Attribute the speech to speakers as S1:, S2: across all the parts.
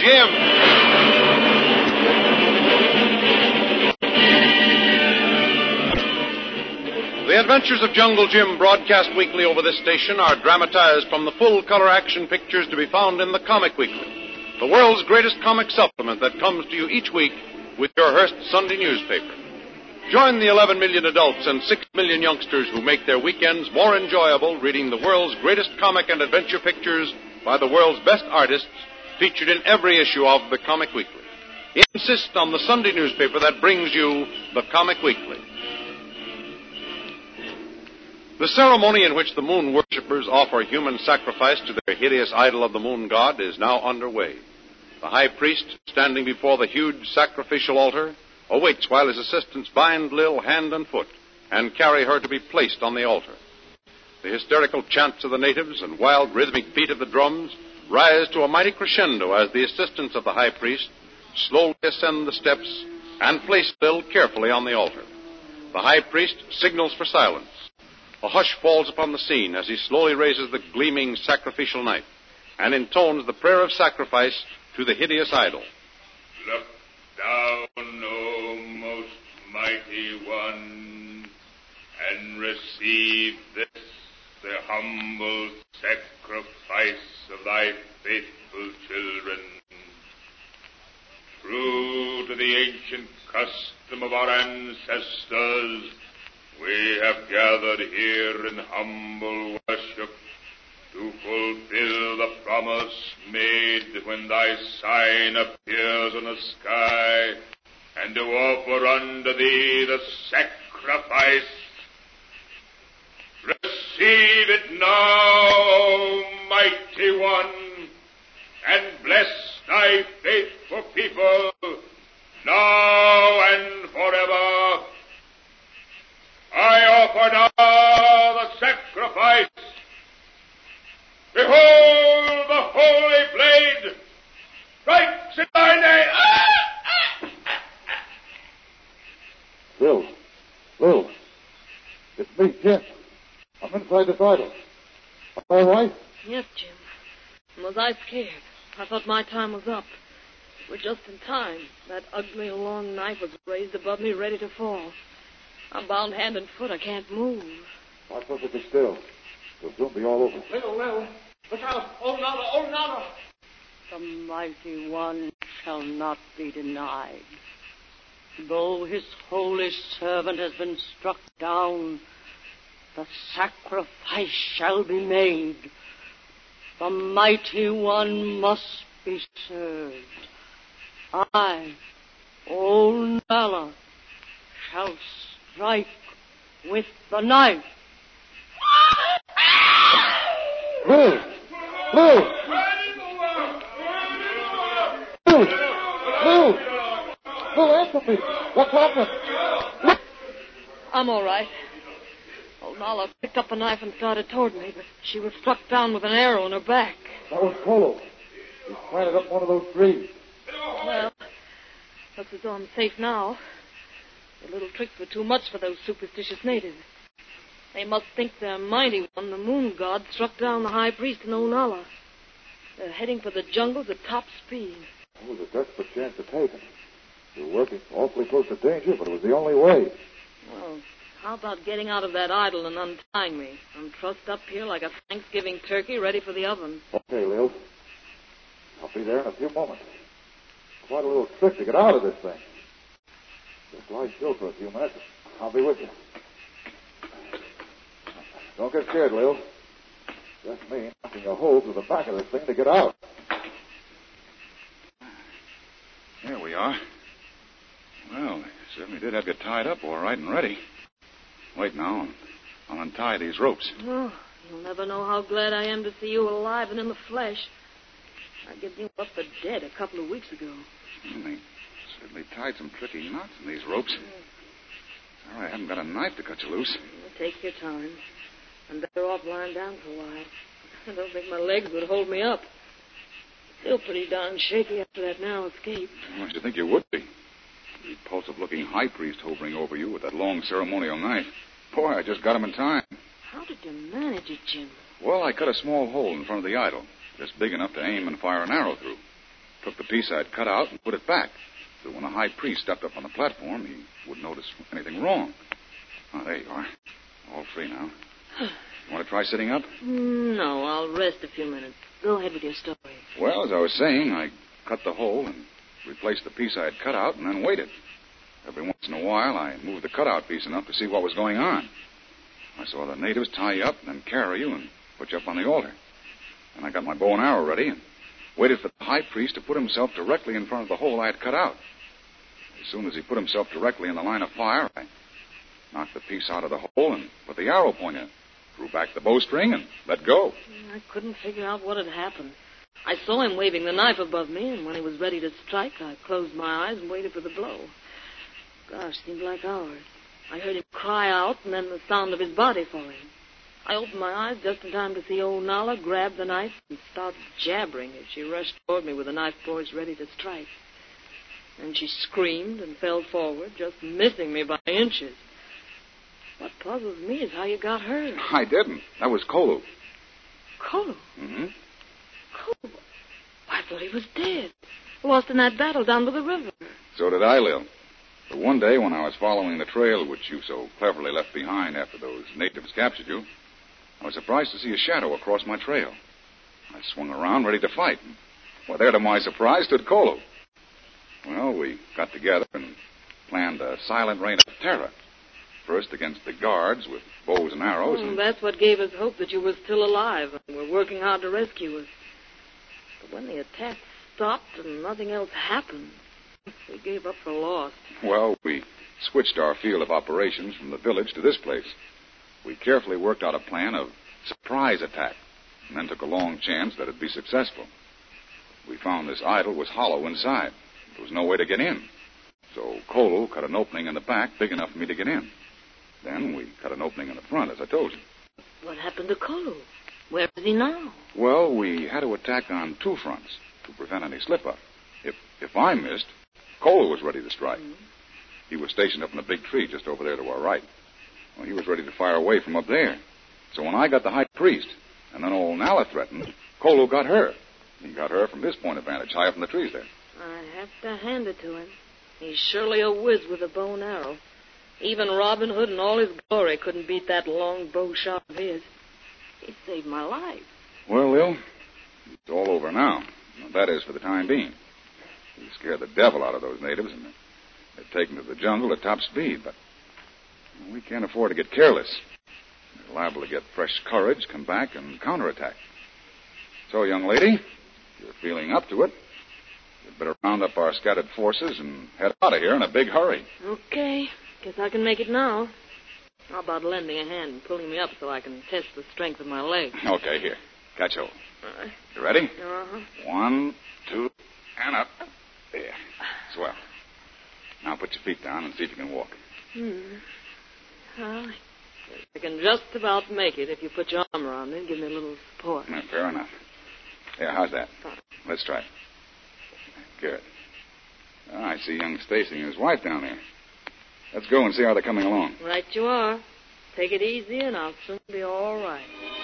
S1: Jim. The Adventures of Jungle Jim, broadcast weekly over this station, are dramatized from the full-color action pictures to be found in the Comic Weekly, the world's greatest comic supplement that comes to you each week with your Hearst Sunday newspaper. Join the 11 million adults and 6 million youngsters who make their weekends more enjoyable reading the world's greatest comic and adventure pictures by the world's best artists featured in every issue of the Comic Weekly. Insist on the Sunday newspaper that brings you the Comic Weekly. The ceremony in which the moon worshippers offer human sacrifice to their hideous idol of the moon god is now underway. The high priest, standing before the huge sacrificial altar, awaits while his assistants bind Lil hand and foot and carry her to be placed on the altar. The hysterical chants of the natives and wild rhythmic beat of the drums rise to a mighty crescendo as the assistants of the high priest slowly ascend the steps and place Lil carefully on the altar. The high priest signals for silence. A hush falls upon the scene as he slowly raises the gleaming sacrificial knife and intones the prayer of sacrifice to the hideous idol.
S2: Look down, O most mighty one, and receive this, the humble sacrifice of thy faithful children. True to the ancient custom of our ancestors, we have gathered here in humble worship to fulfill the promise made when thy sign appears on the sky, and to offer unto thee the sacrifice. Receive it now, O mighty one, and bless thy faithful people, now and forever. I offer now the sacrifice. Behold the holy blade strikes in thy name.
S3: Lil, it's me, Jim. I'm inside this idol. All right?
S4: Yes, Jim. Was I scared? I thought my time was up. We're just in time. That ugly long knife was raised above me, ready to fall. I'm bound hand and foot. I can't move.
S3: I'm supposed to be still. It'll soon be all over.
S5: Lil, look out. Oh, Nala.
S4: The mighty one shall not be denied. Though his holy servant has been struck down, the sacrifice shall be made. The mighty one must be served. I, old Nala, shall strike with the knife.
S3: Lil, answer me. What's happened?
S4: I'm all right. Old Nala picked up a knife and started toward me, but she was struck down with an arrow in her back.
S3: That was Kolo. He planted up one of those trees.
S4: Well, looks as though I'm safe now. The little tricks were too much for those superstitious natives. They must think their mighty one, the moon god, struck down the high priest and old Nala. They're heading for the jungles at top speed.
S3: It was a desperate chance to take. We were working awfully close to danger, but it was the only way.
S4: Well, how about getting out of that idol and untying me? I'm trussed up here like a Thanksgiving turkey ready for the oven.
S3: Okay, Lil. I'll be there in a few moments. Quite a little trick to get out of this thing. Just lie still for a few minutes. I'll be with you. Don't get scared, Lil. Just me knocking a hole through the back of this thing to get out.
S6: Here we are. Well, they certainly did have you tied up all right and ready. Wait now. I'll untie these ropes.
S4: Oh, you'll never know how glad I am to see you alive and in the flesh. I gave you up for dead a couple of weeks ago.
S6: Well, they certainly tied some tricky knots in these ropes. Well, I haven't got a knife to cut you loose.
S4: Well, take your time. I'm better off lying down for a while. I don't think my legs would hold me up. Still pretty darn shaky after that narrow escape.
S6: I should think you would be. The repulsive-looking high priest hovering over you with that long ceremonial knife. Boy, I just got him in time.
S4: How did you manage it, Jim?
S6: Well, I cut a small hole in front of the idol, just big enough to aim and fire an arrow through. took the piece I'd cut out and put it back, so when the high priest stepped up on the platform, he wouldn't notice anything wrong. Oh, there you are. All free now. You want to try sitting up?
S4: No, I'll rest a few minutes. Go ahead with your story.
S6: Well, as I was saying, I cut the hole and replaced the piece I had cut out and then waited. Every once in a while, I moved the cutout piece enough to see what was going on. I saw the natives tie you up and then carry you and put you up on the altar. And I got my bow and arrow ready and waited for the high priest to put himself directly in front of the hole I had cut out. As soon as he put himself directly in the line of fire, I knocked the piece out of the hole and put the arrow point in, drew back the bowstring, and let go.
S4: I couldn't figure out what had happened. I saw him waving the knife above me, and when he was ready to strike, I closed my eyes and waited for the blow. Gosh, seemed like hours. I heard him cry out, and then the sound of his body falling. I opened my eyes just in time to see old Nala grab the knife and start jabbering as she rushed toward me with the knife poised ready to strike. And she screamed and fell forward, just missing me by inches. What puzzles me is how you got hurt.
S6: I didn't. That was Kolu.
S4: Kolu?
S6: Mm-hmm.
S4: Kolu? I thought he was dead. Lost in that battle down by the river.
S6: So did I, Lil. But one day when I was following the trail which you so cleverly left behind after those natives captured you, I was surprised to see a shadow across my trail. I swung around ready to fight. Well, there to my surprise stood Kolu. Well, we got together and planned a silent reign of terror. First against the guards with bows and arrows. And
S4: that's what gave us hope that you were still alive and were working hard to rescue us. But when the attack stopped and nothing else happened, we gave up for lost.
S6: Well, we switched our field of operations from the village to this place. We carefully worked out a plan of surprise attack and then took a long chance that it'd be successful. We found this idol was hollow inside. There was no way to get in. So Kolu cut an opening in the back big enough for me to get in. Then we cut an opening in the front, as I told you.
S4: What happened to Kolu? Where is he now?
S6: Well, we had to attack on two fronts to prevent any slip-up. If I missed, Kolu was ready to strike. Mm-hmm. He was stationed up in a big tree just over there to our right. Well, he was ready to fire away from up there. So when I got the high priest, and then old Nala threatened, Kolu got her. He got her from his point of vantage, high up in the trees there.
S4: I have to hand it to him. He's surely a whiz with a bow and arrow. Even Robin Hood in all his glory couldn't beat that long bow shot of his. He saved my life.
S6: Well, Lil, it's all over now. That is, for the time being. We scared the devil out of those natives, and they're taken to the jungle at top speed, but we can't afford to get careless. We're liable to get fresh courage, come back, and counterattack. So, young lady, if you're feeling up to it, we'd better round up our scattered forces and head out of here in a big hurry.
S4: Okay. Guess I can make it now. How about lending a hand and pulling me up so I can test the strength of my legs?
S6: Okay, here. Catch hold.
S4: All right.
S6: You ready?
S4: Uh-huh.
S6: 1, 2, and up. There. Swell. Now put your feet down and see if you can walk.
S4: Well, I can just about make it if you put your arm around me and give me a little support.
S6: Yeah, fair enough. Here, how's that? Let's try it. Good. Oh, I see young Stacy and his wife down there. Let's go and see how they're coming along.
S4: Right you are. Take it easy and I'll soon be all right.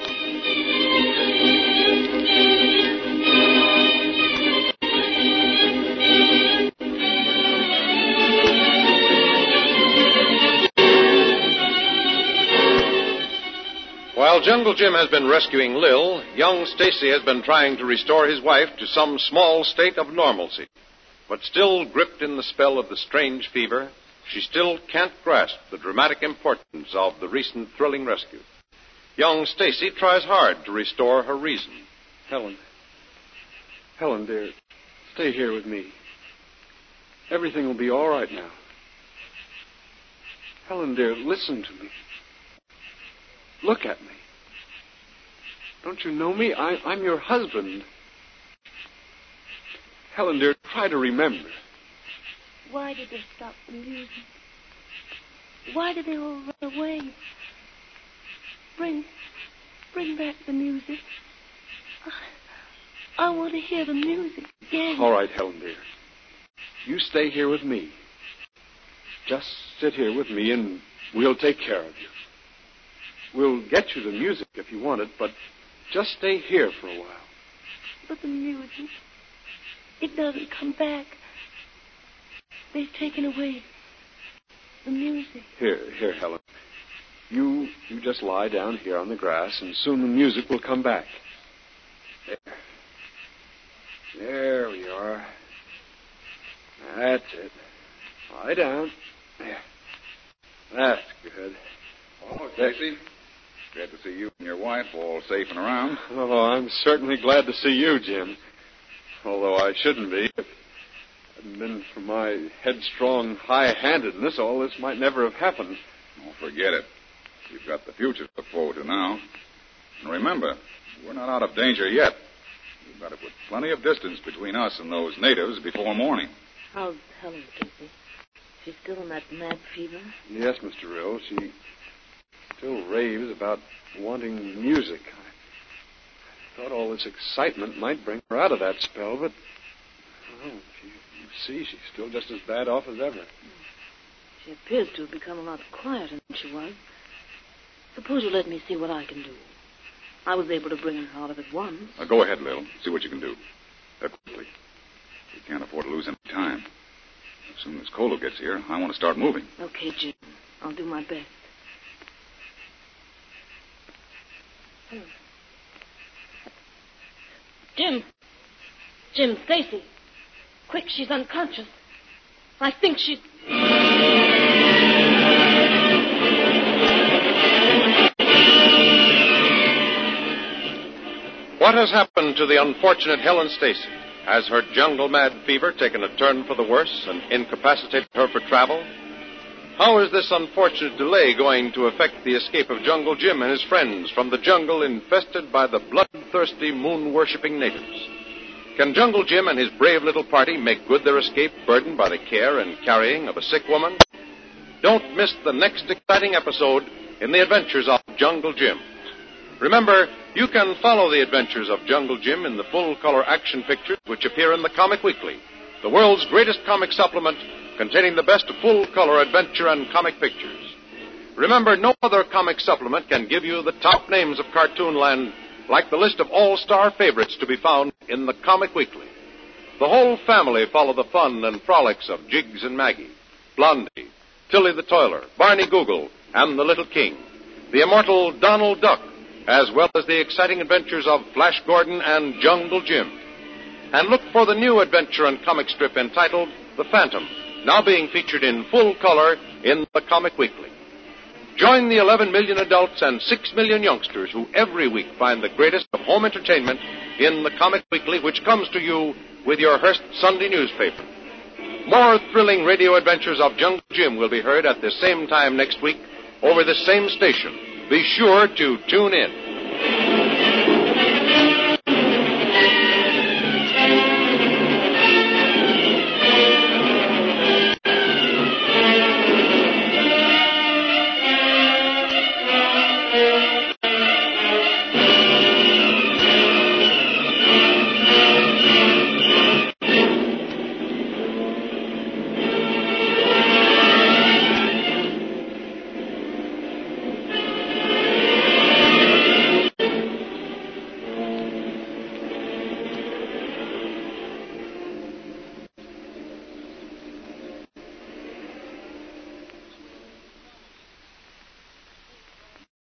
S1: While Jungle Jim has been rescuing Lil, young Stacy has been trying to restore his wife to some small state of normalcy. But still gripped in the spell of the strange fever, she still can't grasp the dramatic importance of the recent thrilling rescue. Young Stacy tries hard to restore her reason.
S5: Helen, dear, stay here with me. Everything will be all right now. Helen, dear, listen to me. Look at me. Don't you know me? I'm your husband. Helen, dear, try to remember.
S7: Why did they stop the music? Why did they all run away? Bring back the music. I want to hear the music again.
S5: All right, Helen, dear. You stay here with me. Just sit here with me and we'll take care of you. We'll get you the music if you want it, but just stay here for a while.
S7: But the music... It doesn't come back. They've taken away the music.
S5: Here, Helen. You just lie down here on the grass, and soon the music will come back. There we are. That's it. Lie down. There. That's good.
S6: Oh, Stacy. Glad to see you and your wife all safe and around.
S5: Oh, I'm certainly glad to see you, Jim. Although I shouldn't be. If it hadn't been for my headstrong high-handedness, all this might never have happened.
S6: Oh, forget it. You've got the future to look forward to now. And remember, we're not out of danger yet. We've got to put plenty of distance between us and those natives before morning.
S4: How's Helen, Stacy? She's still in that mad fever?
S5: Yes, Mr. Rill. She still raves about wanting music. I thought all this excitement might bring her out of that spell, but, well, you see, she's still just as bad off as ever.
S4: She appears to have become a lot quieter than she was. Suppose you let me see what I can do. I was able to bring her out of it once.
S6: Go ahead, Lil. See what you can do. Quickly. We can't afford to lose any time. As soon as Colo gets here, I want to start moving.
S4: Okay, Jim. I'll do my best. Jim, Stacy. Quick, she's unconscious. I think she's...
S1: What has happened to the unfortunate Helen Stacy? Has her jungle mad fever taken a turn for the worse and incapacitated her for travel? How is this unfortunate delay going to affect the escape of Jungle Jim and his friends from the jungle infested by the bloodthirsty, moon-worshipping natives? Can Jungle Jim and his brave little party make good their escape burdened by the care and carrying of a sick woman? Don't miss the next exciting episode in the adventures of Jungle Jim. Remember, you can follow the adventures of Jungle Jim in the full-color action pictures which appear in the Comic Weekly, the world's greatest comic supplement containing the best full-color adventure and comic pictures. Remember, no other comic supplement can give you the top names of Cartoonland like the list of all-star favorites to be found in the Comic Weekly. The whole family follow the fun and frolics of Jiggs and Maggie, Blondie, Tilly the Toiler, Barney Google, and the Little King, the immortal Donald Duck, as well as the exciting adventures of Flash Gordon and Jungle Jim. And look for the new adventure and comic strip entitled The Phantom, now being featured in full color in the Comic Weekly. Join the 11 million adults and 6 million youngsters who every week find the greatest of home entertainment in the Comic Weekly, which comes to you with your Hearst Sunday newspaper. More thrilling radio adventures of Jungle Jim will be heard at the same time next week over the same station. Be sure to tune in.